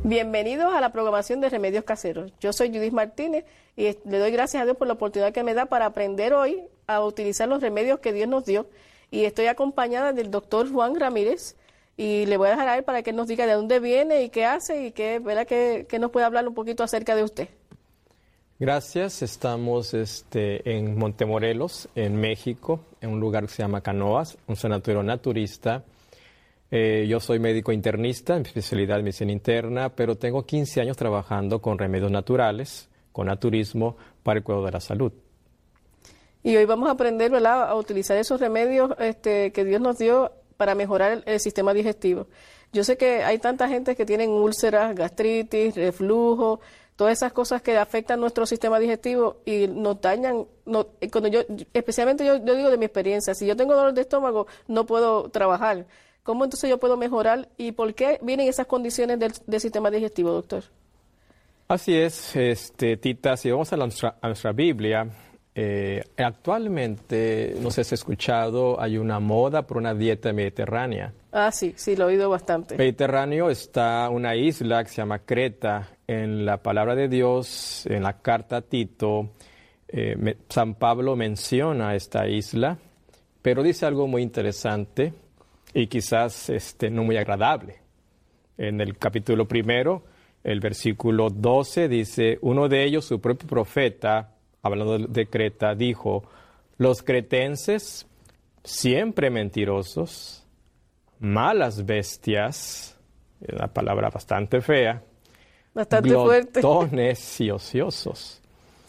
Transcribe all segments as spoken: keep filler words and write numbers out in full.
Bienvenidos a la programación de Remedios Caseros. Yo soy Judith Martínez y le doy gracias a Dios por la oportunidad que me da para aprender hoy a utilizar los remedios que Dios nos dio. Y estoy acompañada del doctor Juan Ramírez y le voy a dejar a él para que él nos diga de dónde viene y qué hace y qué, ¿verdad? que, que nos puede hablar un poquito acerca de usted. Gracias. Estamos este, en Montemorelos, en México, en un lugar que se llama Canoas, un sanatorio naturista. Eh, yo soy médico internista, en especialidad de medicina interna, pero tengo quince años trabajando con remedios naturales, con naturismo, para el cuidado de la salud. Y hoy vamos a aprender, ¿verdad?, a utilizar esos remedios este, que Dios nos dio para mejorar el, el sistema digestivo. Yo sé que hay tanta gente que tienen úlceras, gastritis, reflujo, todas esas cosas que afectan nuestro sistema digestivo y nos dañan. No, cuando yo, especialmente yo, yo digo de mi experiencia, si yo tengo dolor de estómago, no puedo trabajar. ¿Cómo entonces yo puedo mejorar y por qué vienen esas condiciones del, del sistema digestivo, doctor? Así es, este, Tita, si vamos a, la, a nuestra Biblia, eh, actualmente, no sé si has escuchado, hay una moda por una dieta mediterránea. Ah, sí, sí, lo he oído bastante. Mediterráneo está una isla que se llama Creta. En la palabra de Dios, en la carta a Tito, eh, me, San Pablo menciona esta isla, pero dice algo muy interesante y quizás este, no muy agradable. En el capítulo primero, el versículo doce dice, uno de ellos, su propio profeta, hablando de Creta, dijo, los cretenses, siempre mentirosos, malas bestias, una palabra bastante fea, bastante fuerte, glotones y ociosos.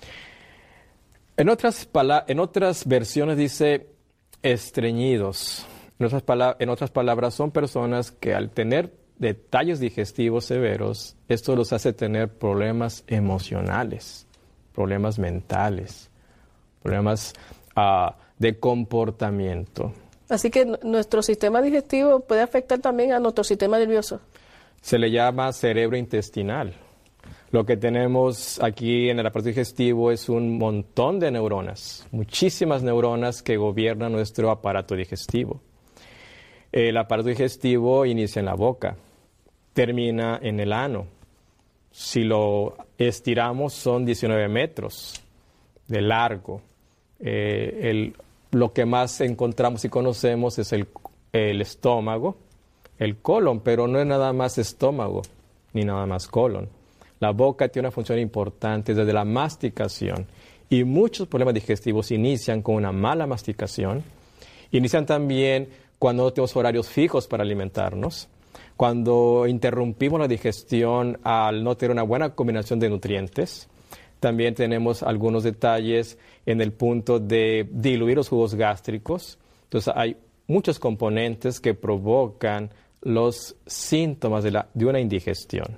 En otras, pala- en otras versiones dice estreñidos. En otras, pala- en otras palabras, son personas que al tener detalles digestivos severos, esto los hace tener problemas emocionales, problemas mentales, problemas uh, de comportamiento. Así que n- nuestro sistema digestivo puede afectar también a nuestro sistema nervioso. Se le llama cerebro intestinal. Lo que tenemos aquí en el aparato digestivo es un montón de neuronas, muchísimas neuronas que gobiernan nuestro aparato digestivo. El aparato digestivo inicia en la boca, termina en el ano. Si lo estiramos son diecinueve metros de largo. Eh, el, lo que más encontramos y conocemos es el, el estómago, el colon, pero no es nada más estómago ni nada más colon. La boca tiene una función importante desde la masticación y muchos problemas digestivos inician con una mala masticación. Inician también cuando no tenemos horarios fijos para alimentarnos, cuando interrumpimos la digestión al no tener una buena combinación de nutrientes. También tenemos algunos detalles en el punto de diluir los jugos gástricos. Entonces hay muchos componentes que provocan los síntomas de, la, de una indigestión.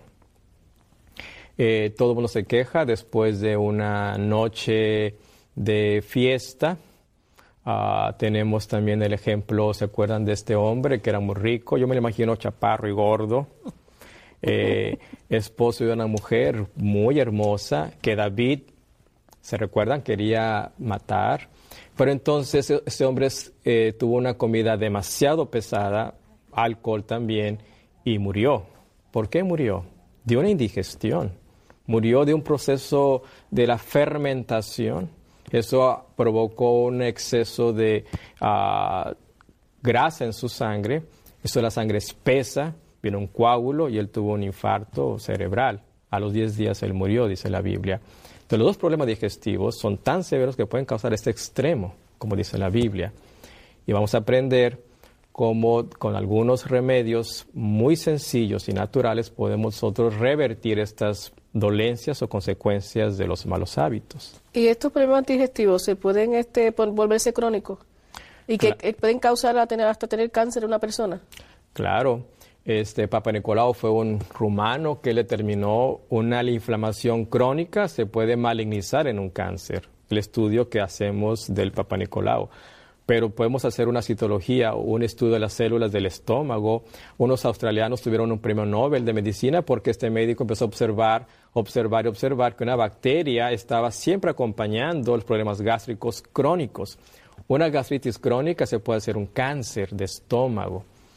Eh, todo el mundo se queja después de una noche de fiesta. Uh, tenemos también el ejemplo, ¿se acuerdan de este hombre que era muy rico? Yo me lo imagino chaparro y gordo, eh, esposo de una mujer muy hermosa que David, ¿se recuerdan? Quería matar. Pero entonces ese hombre eh, tuvo una comida demasiado pesada, alcohol también, y murió. ¿Por qué murió? De una indigestión. Murió de un proceso de la fermentación. Eso provocó un exceso de uh, grasa en su sangre. Eso la sangre espesa, vino un coágulo y él tuvo un infarto cerebral. A los diez días él murió, dice la Biblia. Entonces los dos problemas digestivos son tan severos que pueden causar este extremo, como dice la Biblia. Y vamos a aprender cómo con algunos remedios muy sencillos y naturales podemos nosotros revertir estas dolencias o consecuencias de los malos hábitos. ¿Y estos problemas digestivos se pueden este, volverse crónicos? ¿Y que claro. pueden causar a tener, hasta tener cáncer en una persona? Claro. Este Papa Nicolau fue un rumano que le terminó una inflamación crónica, se puede malignizar en un cáncer. El estudio que hacemos del Papa Nicolau. Pero podemos hacer una citología o un estudio de las células del estómago. Unos australianos tuvieron un premio Nobel de medicina porque este médico empezó a observar, observar y observar que una bacteria estaba siempre acompañando los problemas gástricos crónicos. Una gastritis crónica se puede hacer un cáncer de estómago.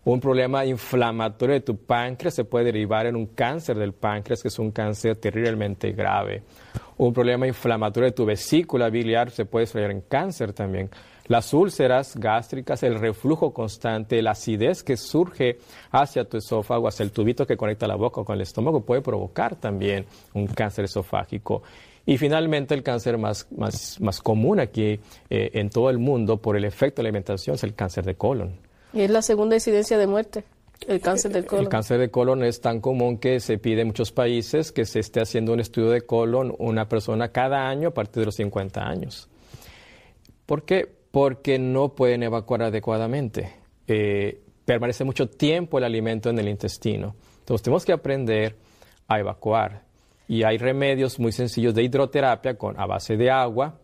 Un problema inflamatorio de tu páncreas se puede derivar en un cáncer del páncreas, que es un cáncer terriblemente grave. Un problema inflamatorio de tu vesícula biliar se puede desarrollar en cáncer también. Las úlceras gástricas, el reflujo constante, la acidez que surge hacia tu esófago, hacia el tubito que conecta la boca con el estómago, puede provocar también un cáncer esofágico. Y finalmente el cáncer más, más, más común aquí eh, en todo el mundo por el efecto de la alimentación es el cáncer de colon. Y es la segunda incidencia de muerte, el cáncer del colon. El cáncer de colon es tan común que se pide en muchos países que se esté haciendo un estudio de colon una persona cada año a partir de los cincuenta años. ¿Por qué? Porque no pueden evacuar adecuadamente. Eh, permanece mucho tiempo el alimento en el intestino. Entonces tenemos que aprender a evacuar. Y hay remedios muy sencillos de hidroterapia con, a base de agua,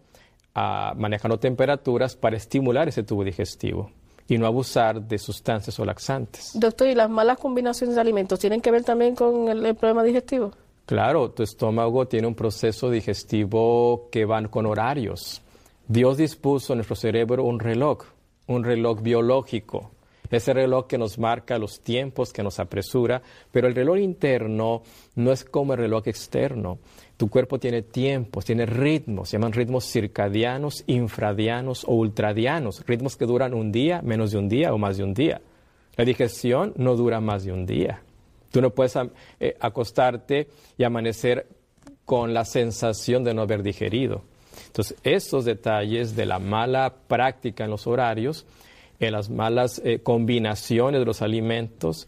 a, manejando temperaturas para estimular ese tubo digestivo y no abusar de sustancias o laxantes. Doctor, ¿y las malas combinaciones de alimentos tienen que ver también con el, el problema digestivo? Claro, tu estómago tiene un proceso digestivo que va con horarios. Dios dispuso en nuestro cerebro un reloj, un reloj biológico. Ese reloj que nos marca los tiempos, que nos apresura, pero el reloj interno no es como el reloj externo. Tu cuerpo tiene tiempos, tiene ritmos, se llaman ritmos circadianos, infradianos o ultradianos, ritmos que duran un día, menos de un día o más de un día. La digestión no dura más de un día. Tú no puedes eh, acostarte y amanecer con la sensación de no haber digerido. Entonces, estos detalles de la mala práctica en los horarios, en las malas eh, combinaciones de los alimentos,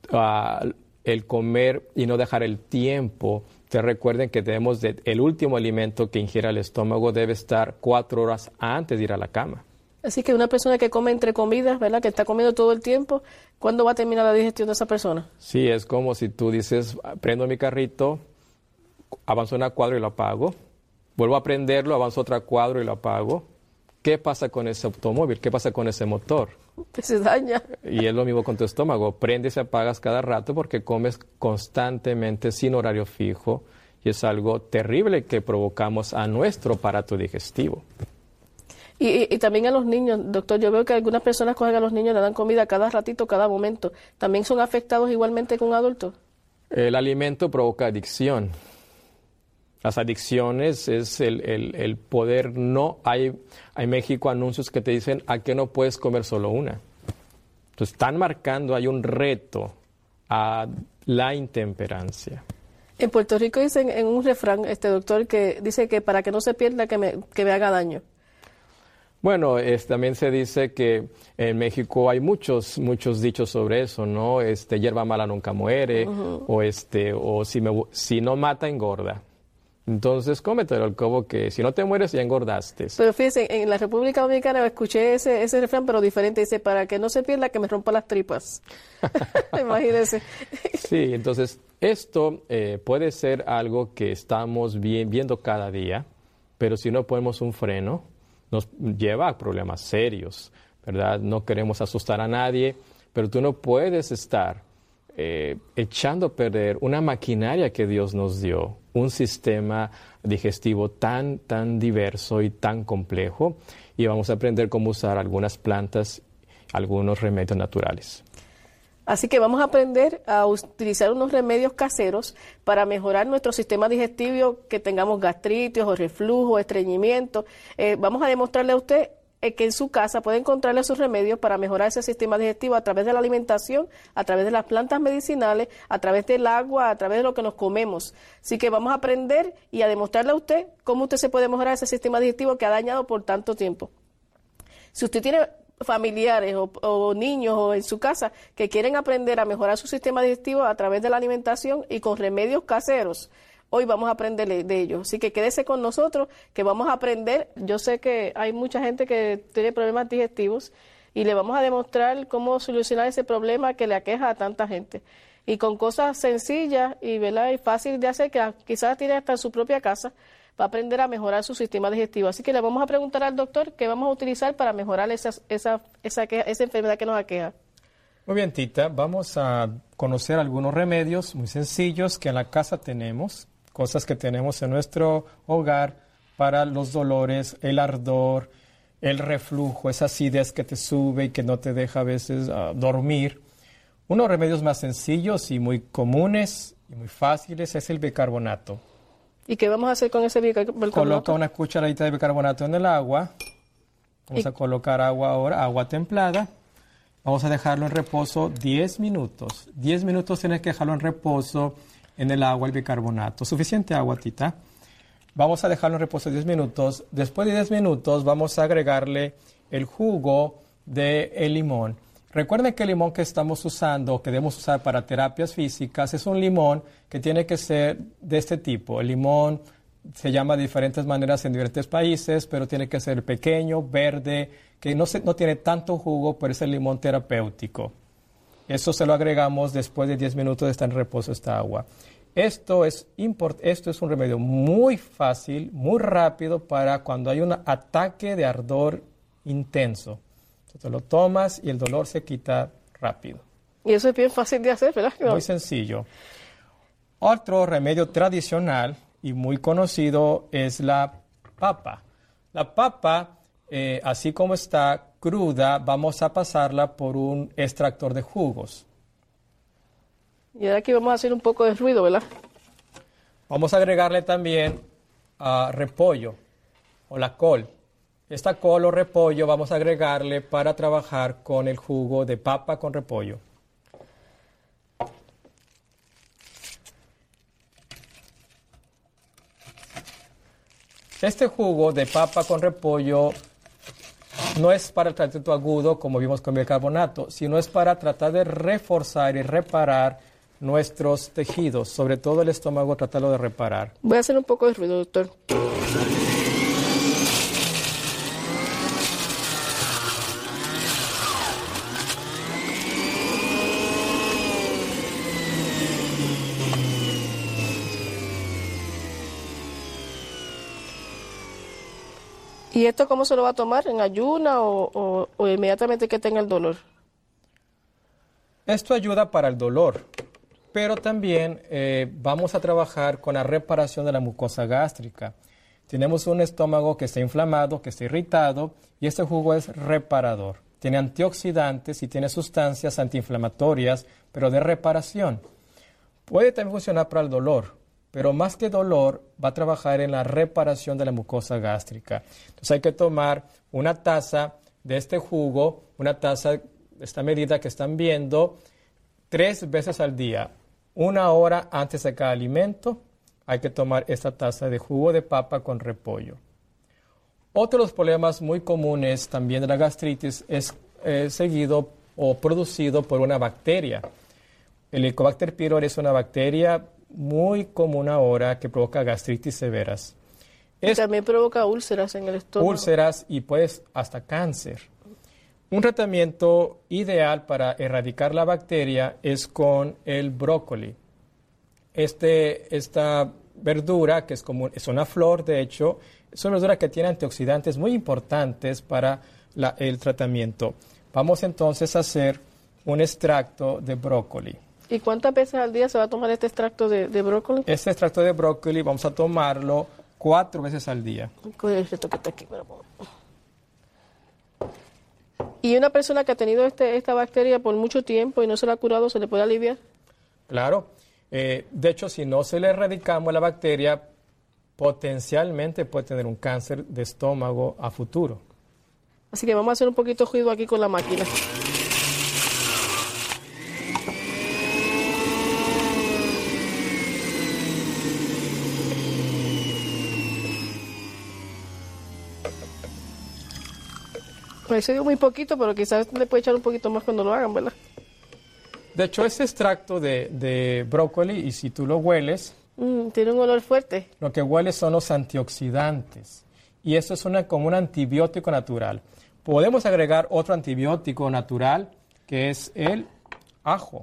uh, el comer y no dejar el tiempo. Te recuerden que debemos de, el último alimento que ingiera el estómago debe estar cuatro horas antes de ir a la cama. Así que una persona que come entre comidas, ¿verdad?, que está comiendo todo el tiempo, ¿cuándo va a terminar la digestión de esa persona? Sí, es como si tú dices, prendo mi carrito, avanzo una cuadra y lo apago, vuelvo a prenderlo, avanzo otra cuadra y lo apago. ¿Qué pasa con ese automóvil? ¿Qué pasa con ese motor? Que se daña. Y es lo mismo con tu estómago. Prendes y apagas cada rato porque comes constantemente sin horario fijo y es algo terrible que provocamos a nuestro aparato digestivo. Y, y, y también a los niños, doctor, yo veo que algunas personas cogen a los niños y le dan comida cada ratito, cada momento. ¿También son afectados igualmente que un adulto? El alimento provoca adicción. Las adicciones es el, el, el poder no... Hay, hay en México anuncios que te dicen a qué no puedes comer solo una. Entonces están marcando, hay un reto a la intemperancia. En Puerto Rico dicen en un refrán, este doctor, que dice que para que no se pierda, que me, que me haga daño. Bueno, es, también se dice que en México hay muchos muchos dichos sobre eso, ¿no? Este, hierba mala nunca muere, uh-huh. o este, o si, me, si no mata, engorda. Entonces, cómetelo, como que si no te mueres, ya engordaste. Pero fíjense, en la República Dominicana escuché ese, ese refrán, pero diferente. Dice, para que no se pierda, que me rompa las tripas. Imagínense. Sí, entonces, esto eh, puede ser algo que estamos bien, viendo cada día, pero si no ponemos un freno, nos lleva a problemas serios, ¿verdad? No queremos asustar a nadie, pero tú no puedes estar eh, echando a perder una maquinaria que Dios nos dio, un sistema digestivo tan, tan diverso y tan complejo, y vamos a aprender cómo usar algunas plantas, algunos remedios naturales. Así que vamos a aprender a utilizar unos remedios caseros para mejorar nuestro sistema digestivo, que tengamos gastritis o reflujo, estreñimiento. Eh, vamos a demostrarle a usted eh, que en su casa puede encontrarle sus remedios para mejorar ese sistema digestivo a través de la alimentación, a través de las plantas medicinales, a través del agua, a través de lo que nos comemos. Así que vamos a aprender y a demostrarle a usted cómo usted se puede mejorar ese sistema digestivo que ha dañado por tanto tiempo. Si usted tiene familiares o, o niños o en su casa que quieren aprender a mejorar su sistema digestivo a través de la alimentación y con remedios caseros, hoy vamos a aprender de ellos. Así que quédese con nosotros, que vamos a aprender. Yo sé que hay mucha gente que tiene problemas digestivos y le vamos a demostrar cómo solucionar ese problema que le aqueja a tanta gente. Y con cosas sencillas y, ¿verdad?, y fácil de hacer, que quizás tiene hasta en su propia casa, va a aprender a mejorar su sistema digestivo. Así que le vamos a preguntar al doctor qué vamos a utilizar para mejorar esa, esa, esa, esa enfermedad que nos aqueja. Muy bien, Tita. Vamos a conocer algunos remedios muy sencillos que en la casa tenemos, cosas que tenemos en nuestro hogar para los dolores, el ardor, el reflujo, esa acidez que te sube y que no te deja a veces uh, dormir. Uno de los remedios más sencillos y muy comunes y muy fáciles es el bicarbonato. ¿Y qué vamos a hacer con ese bicarbonato? Coloca una cucharadita de bicarbonato en el agua. Vamos ¿Y? a colocar agua ahora, agua templada. Vamos a dejarlo en reposo diez minutos. diez minutos tienes que dejarlo en reposo en el agua, el bicarbonato. Suficiente agua, Tita. Vamos a dejarlo en reposo diez minutos. Después de diez minutos vamos a agregarle el jugo del limón. Recuerden que el limón que estamos usando, que debemos usar para terapias físicas, es un limón que tiene que ser de este tipo. El limón se llama de diferentes maneras en diferentes países, pero tiene que ser pequeño, verde, que no, se, no tiene tanto jugo, pero es el limón terapéutico. Eso se lo agregamos después de diez minutos de estar en reposo esta agua. Esto es, import, esto es un remedio muy fácil, muy rápido para cuando hay un ataque de ardor intenso. Entonces lo tomas y el dolor se quita rápido. Y eso es bien fácil de hacer, ¿verdad? Muy sencillo. Otro remedio tradicional y muy conocido es la papa. La papa, eh, así como está cruda, vamos a pasarla por un extractor de jugos. Y ahora aquí vamos a hacer un poco de ruido, ¿verdad? Vamos a agregarle también uh, repollo o la col. Esta col o repollo vamos a agregarle para trabajar con el jugo de papa con repollo. Este jugo de papa con repollo no es para el tratamiento agudo, como vimos con el bicarbonato, sino es para tratar de reforzar y reparar nuestros tejidos, sobre todo el estómago, tratarlo de reparar. Voy a hacer un poco de ruido, doctor. ¿Y esto cómo se lo va a tomar? ¿En ayuna o, o, o inmediatamente que tenga el dolor? Esto ayuda para el dolor, pero también eh, vamos a trabajar con la reparación de la mucosa gástrica. Tenemos un estómago que está inflamado, que está irritado, y este jugo es reparador. Tiene antioxidantes y tiene sustancias antiinflamatorias, pero de reparación. Puede también funcionar para el dolor, pero más que dolor, va a trabajar en la reparación de la mucosa gástrica. Entonces hay que tomar una taza de este jugo, una taza, esta medida que están viendo, tres veces al día. Una hora antes de cada alimento, hay que tomar esta taza de jugo de papa con repollo. Otro de los problemas muy comunes también de la gastritis es eh, seguido o producido por una bacteria. El Helicobacter pylori es una bacteria muy común ahora que provoca gastritis severas. Es, también provoca úlceras en el estómago. Úlceras y pues hasta cáncer. Un tratamiento ideal para erradicar la bacteria es con el brócoli. Este, esta verdura, que es, como, es una flor, de hecho, es una verdura que tiene antioxidantes muy importantes para la, el tratamiento. Vamos entonces a hacer un extracto de brócoli. ¿Y cuántas veces al día se va a tomar este extracto de, de brócoli? Este extracto de brócoli vamos a tomarlo cuatro veces al día. Con el resto que está aquí. ¿Y una persona que ha tenido este, esta bacteria por mucho tiempo y no se la ha curado, se le puede aliviar? Claro. Eh, de hecho, si no se le erradicamos la bacteria, potencialmente puede tener un cáncer de estómago a futuro. Así que vamos a hacer un poquito de ruido aquí con la máquina. Pues se dio muy poquito, pero quizás le puede echar un poquito más cuando lo hagan, ¿verdad? De hecho, ese extracto de, de brócoli, y si tú lo hueles... Mm, tiene un olor fuerte. Lo que huele son los antioxidantes. Y esto es una, como un antibiótico natural. Podemos agregar otro antibiótico natural, que es el ajo.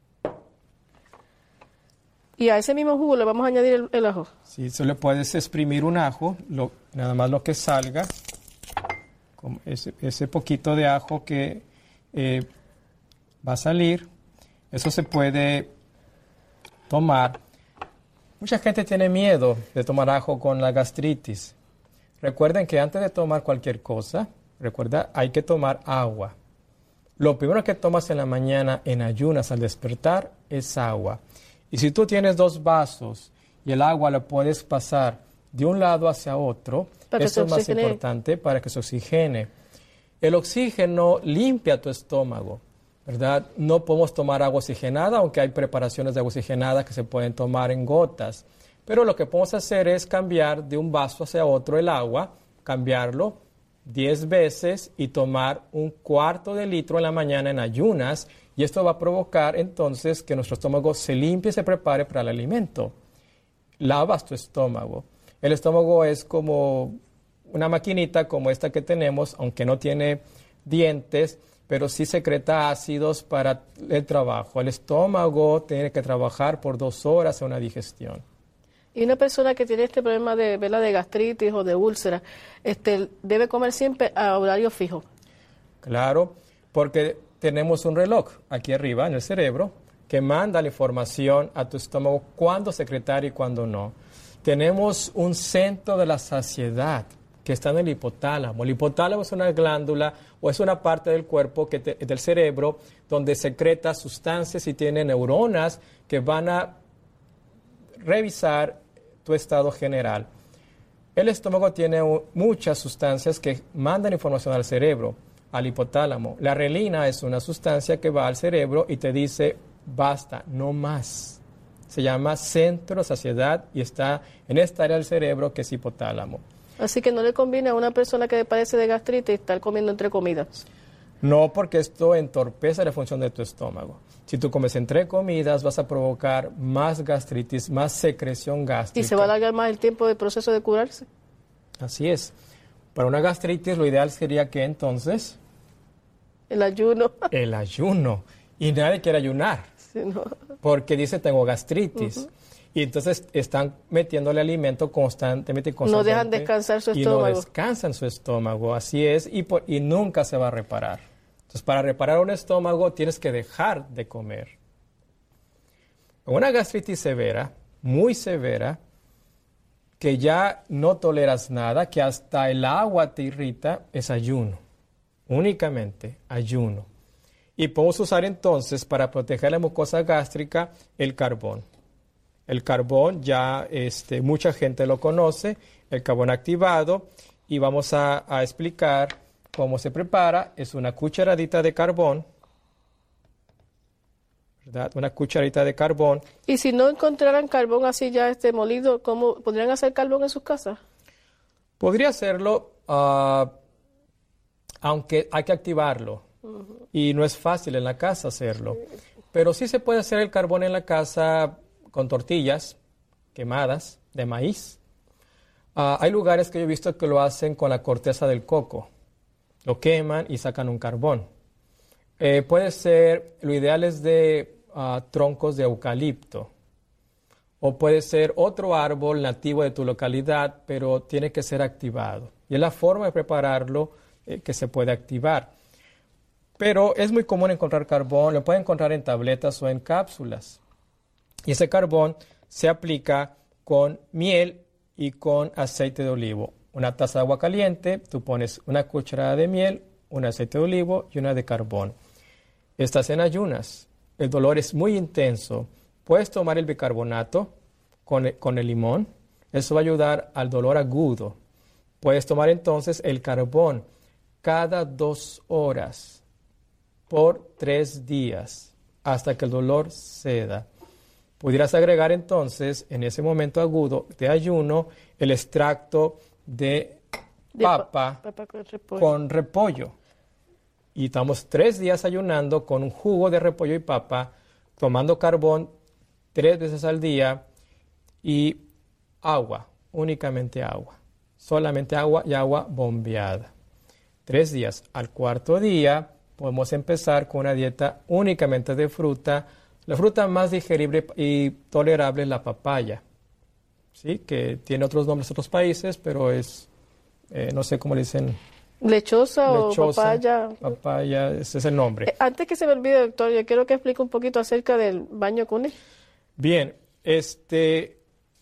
Y a ese mismo jugo le vamos a añadir el, el ajo. Sí, solo puedes exprimir un ajo, lo, nada más lo que salga. Como ese, ese poquito de ajo que eh, va a salir, eso se puede tomar. Mucha gente tiene miedo de tomar ajo con la gastritis. Recuerden que antes de tomar cualquier cosa, recuerda, hay que tomar agua. lo primero que tomas en la mañana en ayunas al despertar es agua. Y si tú tienes dos vasos y el agua la puedes pasar de un lado hacia otro, eso es más importante para que se oxigene. El oxígeno limpia tu estómago, ¿verdad? No podemos tomar agua oxigenada, aunque hay preparaciones de agua oxigenada que se pueden tomar en gotas. Pero lo que podemos hacer es cambiar de un vaso hacia otro el agua, cambiarlo diez veces y tomar un cuarto de litro en la mañana en ayunas, y esto va a provocar entonces que nuestro estómago se limpie y se prepare para el alimento. Lavas tu estómago. El estómago es como una maquinita como esta que tenemos, aunque no tiene dientes, pero sí secreta ácidos para el trabajo. El estómago tiene que trabajar por dos horas en una digestión. Y una persona que tiene este problema de, ¿verdad?, de gastritis o de úlcera, este, debe comer siempre a horario fijo. Claro, porque tenemos un reloj aquí arriba en el cerebro que manda la información a tu estómago cuándo secretar y cuándo no. Tenemos un centro de la saciedad que está en el hipotálamo. El hipotálamo es una glándula o es una parte del cuerpo, que te, del cerebro, donde secreta sustancias y tiene neuronas que van a revisar tu estado general. El estómago tiene uh, muchas sustancias que mandan información al cerebro, al hipotálamo. La relina es una sustancia que va al cerebro y te dice, basta, no más. Se llama centro de saciedad y está en esta área del cerebro que es hipotálamo. Así que no le conviene a una persona que padece de gastritis estar comiendo entre comidas. No, porque esto entorpece la función de tu estómago. Si tú comes entre comidas, vas a provocar más gastritis, más secreción gástrica. ¿Y se va a alargar más el tiempo del proceso de curarse? Así es. Para una gastritis, lo ideal sería que entonces... El ayuno. El ayuno. Y nadie quiere ayunar. Sí, no. Porque dice, tengo gastritis. Uh-huh. Y entonces están metiéndole alimento constantemente, constantemente. No dejan descansar su estómago. Y no descansan su estómago, así es, y, por, y nunca se va a reparar. Entonces, para reparar un estómago tienes que dejar de comer. Una gastritis severa, muy severa, que ya no toleras nada, que hasta el agua te irrita, es ayuno. Únicamente ayuno. Y podemos usar entonces, para proteger la mucosa gástrica, el carbón. El carbón ya este, mucha gente lo conoce, el carbón activado, y vamos a, a explicar cómo se prepara. Es una cucharadita de carbón, ¿verdad? Una cucharadita de carbón. Y si no encontraran carbón así ya este molido, ¿cómo podrían hacer carbón en sus casas? Podría hacerlo, uh, aunque hay que activarlo. Uh-huh. Y no es fácil en la casa hacerlo. Sí. Pero sí se puede hacer el carbón en la casa con tortillas quemadas de maíz. Uh, hay lugares que yo he visto que lo hacen con la corteza del coco. Lo queman y sacan un carbón. Eh, puede ser, lo ideal es de uh, troncos de eucalipto. O puede ser otro árbol nativo de tu localidad, pero tiene que ser activado. Y es la forma de prepararlo eh, que se puede activar. Pero es muy común encontrar carbón, lo pueden encontrar en tabletas o en cápsulas. Y ese carbón se aplica con miel y con aceite de olivo. Una taza de agua caliente, tú pones una cucharada de miel, un aceite de olivo y una de carbón. Estás en ayunas, el dolor es muy intenso. Puedes tomar el bicarbonato con el, con el limón, eso va a ayudar al dolor agudo. Puedes tomar entonces el carbón cada dos horas por tres días hasta que el dolor ceda. Pudieras agregar entonces, en ese momento agudo de ayuno, el extracto de papa, de papa con, repollo. con repollo. Y estamos tres días ayunando con un jugo de repollo y papa, tomando carbón tres veces al día y agua, únicamente agua. Solamente agua y agua bombeada. Tres días. Al cuarto día podemos empezar con una dieta únicamente de fruta. La fruta más digerible y tolerable es la papaya, ¿sí? Que tiene otros nombres en otros países, pero es, eh, no sé cómo le dicen. Lechosa, lechosa o papaya. Papaya, ese es el nombre. Eh, antes que se me olvide, doctor, yo quiero que explique un poquito acerca del baño Kuhne. Bien, este,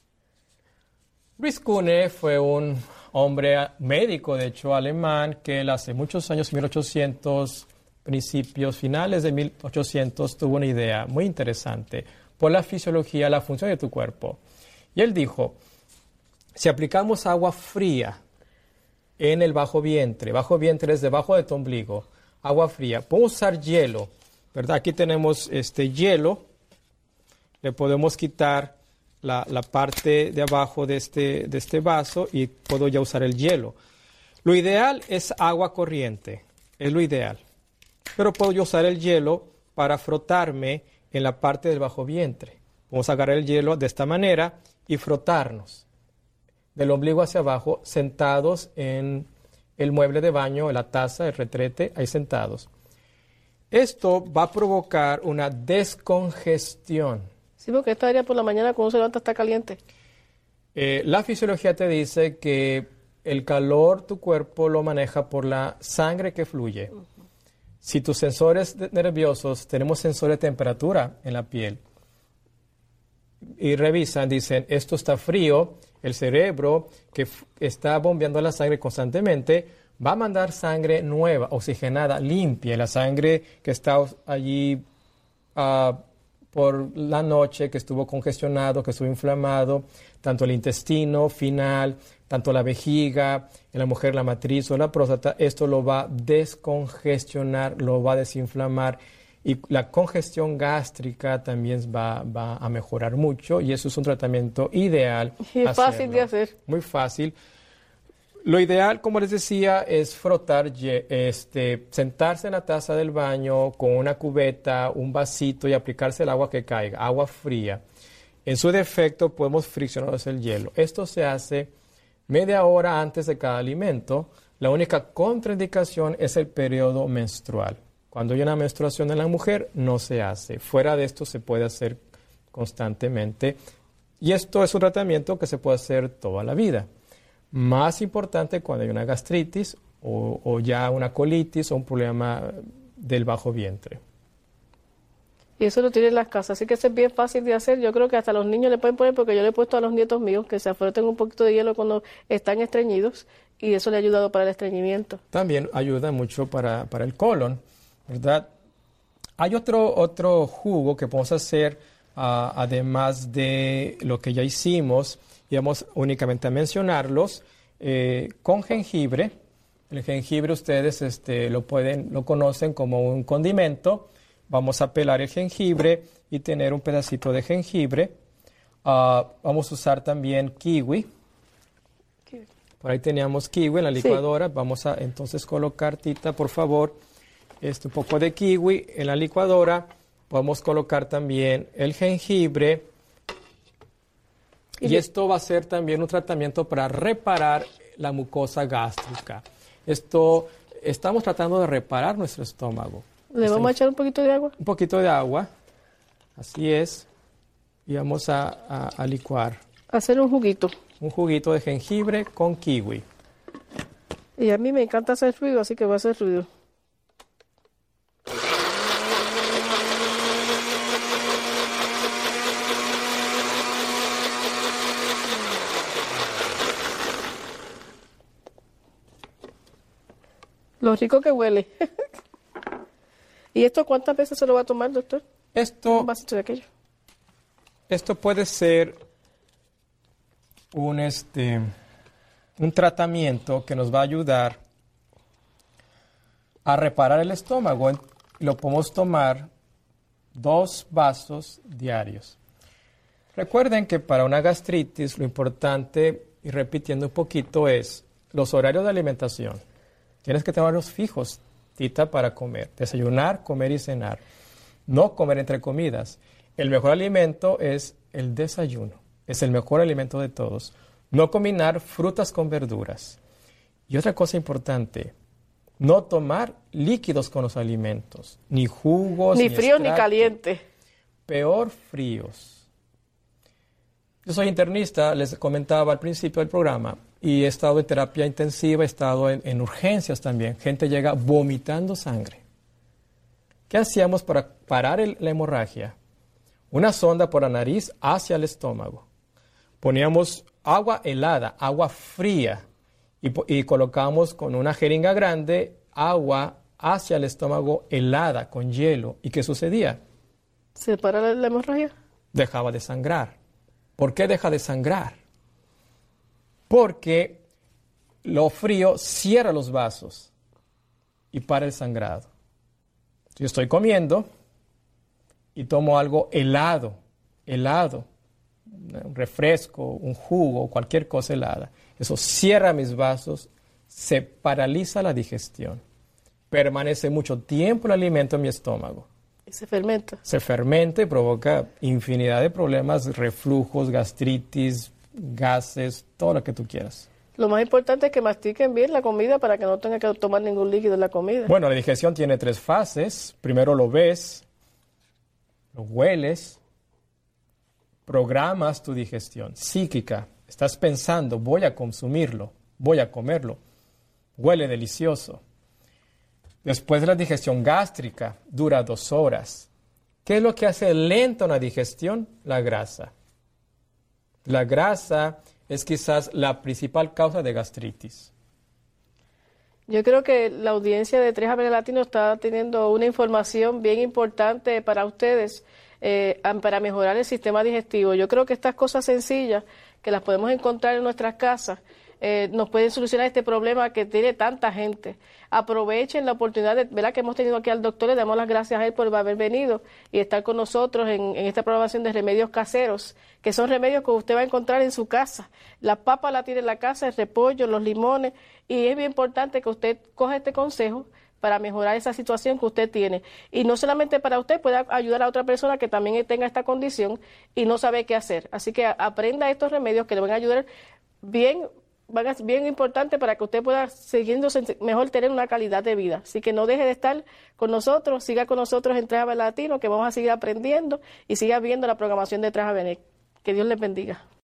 Luis Kuhne fue un hombre médico, de hecho, alemán, que él hace muchos años, mil ochocientos, principios finales de mil ochocientos, tuvo una idea muy interesante por la fisiología, la función de tu cuerpo. Y él dijo, si aplicamos agua fría en el bajo vientre, bajo vientre es debajo de tu ombligo, agua fría, podemos usar hielo, ¿verdad? Aquí tenemos este hielo, le podemos quitar la, la parte de abajo de este, de este vaso y puedo ya usar el hielo. Lo ideal es agua corriente, es lo ideal. Pero puedo yo usar el hielo para frotarme en la parte del bajo vientre. Vamos a agarrar el hielo de esta manera y frotarnos del ombligo hacia abajo, sentados en el mueble de baño, la taza, el retrete, ahí sentados. Esto va a provocar una descongestión. Sí, porque esta área por la mañana cuando se levanta está caliente. Eh, la fisiología te dice que el calor tu cuerpo lo maneja por la sangre que fluye. Uh-huh. Si tus sensores nerviosos, tenemos sensores de temperatura en la piel, y revisan, dicen, esto está frío, el cerebro que f- está bombeando la sangre constantemente va a mandar sangre nueva, oxigenada, limpia. La sangre que está allí uh, por la noche, que estuvo congestionado, que estuvo inflamado, tanto el intestino final, tanto la vejiga, en la mujer la matriz o la próstata, esto lo va a descongestionar, lo va a desinflamar. Y la congestión gástrica también va, va a mejorar mucho y eso es un tratamiento ideal. Y es hacerlo. Fácil de hacer. Muy fácil. Lo ideal, como les decía, es frotar, este, sentarse en la taza del baño con una cubeta, un vasito y aplicarse el agua que caiga, agua fría. En su defecto podemos friccionar el hielo. Esto se hace media hora antes de cada alimento. La única contraindicación es el periodo menstrual. Cuando hay una menstruación en la mujer, no se hace. Fuera de esto se puede hacer constantemente. Y esto es un tratamiento que se puede hacer toda la vida. Más importante cuando hay una gastritis o, o ya una colitis o un problema del bajo vientre. Y eso lo tienen las casas, así que eso es bien fácil de hacer. Yo creo que hasta los niños le pueden poner, porque yo le he puesto a los nietos míos que se afroten un poquito de hielo cuando están estreñidos y eso le ha ayudado para el estreñimiento. También ayuda mucho para, para el colon, ¿verdad? Hay otro, otro jugo que podemos hacer, uh, además de lo que ya hicimos, y vamos únicamente a mencionarlos, eh, con jengibre. El jengibre ustedes este, lo pueden, lo conocen como un condimento. Vamos a pelar el jengibre y tener un pedacito de jengibre. Uh, vamos a usar también kiwi. kiwi. Por ahí teníamos kiwi en la licuadora. Sí. Vamos a entonces colocar, Tita, por favor, este, un poco de kiwi en la licuadora. Podemos colocar también el jengibre. Y, y esto va a ser también un tratamiento para reparar la mucosa gástrica. Esto, estamos tratando de reparar nuestro estómago. ¿Le vamos a echar un poquito de agua? Un poquito de agua, así es. Y vamos a, a, a licuar. Hacer un juguito. Un juguito de jengibre con kiwi. Y a mí me encanta hacer ruido, así que voy a hacer ruido. Lo rico que huele. ¿Y esto cuántas veces se lo va a tomar, doctor? Esto, un vasito de aquello. Esto puede ser un, este, un tratamiento que nos va a ayudar a reparar el estómago. Lo podemos tomar dos vasos diarios. Recuerden que para una gastritis lo importante, y repitiendo un poquito, es los horarios de alimentación. Tienes que tenerlos fijos, Tita, para comer. Desayunar, comer y cenar. No comer entre comidas. El mejor alimento es el desayuno. Es el mejor alimento de todos. No combinar frutas con verduras. Y otra cosa importante, no tomar líquidos con los alimentos. Ni jugos, ni, ni fríos ni calientes. Peor fríos. Yo soy internista, les comentaba al principio del programa, y he estado en terapia intensiva, he estado en, en urgencias también. Gente llega vomitando sangre. ¿Qué hacíamos para parar el, la hemorragia? Una sonda por la nariz hacia el estómago. Poníamos agua helada, agua fría, y, y colocamos con una jeringa grande agua hacia el estómago helada, con hielo. ¿Y qué sucedía? ¿Se para la, la hemorragia? Dejaba de sangrar. ¿Por qué deja de sangrar? Porque lo frío cierra los vasos y para el sangrado. Yo estoy comiendo y tomo algo helado, helado, un refresco, un jugo, cualquier cosa helada. Eso cierra mis vasos, se paraliza la digestión. Permanece mucho tiempo el alimento en mi estómago. Y se fermenta. Se fermenta y provoca infinidad de problemas, reflujos, gastritis, gases, todo lo que tú quieras. Lo más importante es que mastiquen bien la comida para que no tengan que tomar ningún líquido en la comida. Bueno, la digestión tiene tres fases. Primero lo ves, lo hueles, programas tu digestión psíquica. Estás pensando, voy a consumirlo, voy a comerlo. Huele delicioso. Después de la digestión gástrica, dura dos horas. ¿Qué es lo que hace lenta una digestión? La grasa. La grasa es quizás la principal causa de gastritis. Yo creo que la audiencia de tres A B N Latino está teniendo una información bien importante para ustedes, eh, para mejorar el sistema digestivo. Yo creo que estas cosas sencillas, que las podemos encontrar en nuestras casas, eh, nos pueden solucionar este problema que tiene tanta gente. Aprovechen la oportunidad de, ¿verdad?, que hemos tenido aquí al doctor. Le damos las gracias a él por haber venido y estar con nosotros en, en esta programación de remedios caseros, que son remedios que usted va a encontrar en su casa. La papa la tiene en la casa, el repollo, los limones, y es bien importante que usted coja este consejo para mejorar esa situación que usted tiene. Y no solamente para usted, puede ayudar a otra persona que también tenga esta condición y no sabe qué hacer. Así que aprenda estos remedios que le van a ayudar bien, van a ser bien importantes para que usted pueda seguir mejor tener una calidad de vida. Así que no deje de estar con nosotros, siga con nosotros en tres A B N Latino, que vamos a seguir aprendiendo y siga viendo la programación de tres A B N. Que Dios les bendiga.